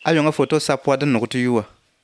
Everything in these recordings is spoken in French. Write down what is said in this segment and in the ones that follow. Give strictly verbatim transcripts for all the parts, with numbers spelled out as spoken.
ayonga photo sa poa de nukutu yuwa.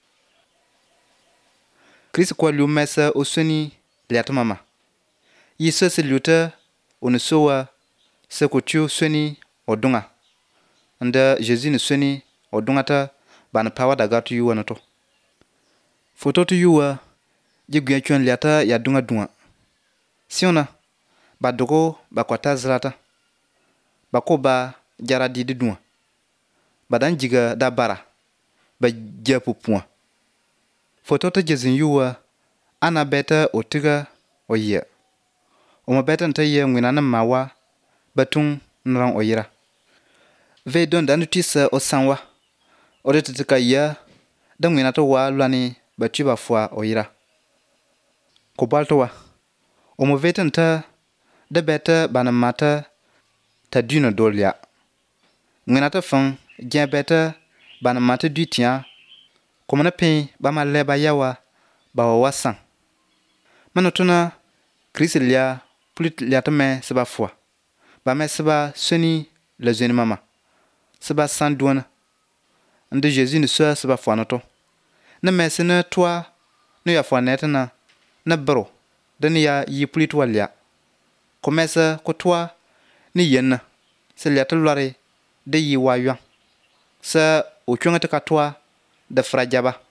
Chris kwa liu mesa usuni liata mama. Yiso se liuta unusowa se kuchu suni odunga. Anda Jésus ni suni odunga ta bana pawa daga tu yuwa nato. Photo tu yuwa jigwe chuan liata ya dunga dunga. Siona ba dogo ba kwata zrata. Ba ko ba jara di dunga. Ba dan jiga da bara. Ba japu puwa. Photo ta jezin yuwa ana beta otiga oye. Oma beta nta ye ngwinana mawa batung nrang oyira. Ve don dan tisa o sanwa. Ode titika ya da ngwinata wa lwani batuba fwa oyira. Kobalto wa. Oma veta nta da beta bana mata ta duna dolya. Ngwinata fang gen beta bana mata du tian. Komana pe ba ma leba yawa ba wa wasang. Manotuna Chris lia pulit liata me seba fwa. Ba me seba suni le zeni mama. Seba san duana. Ande Jésus ne soa seba fwa nato. Na me se ne toa no ya fwa neta na na bro. Dani ya yi pulit wa lia. Komesa ko toa ni yenna. Se liata lware de yi wa yuang. Sa uchunga te katoa da frajaba.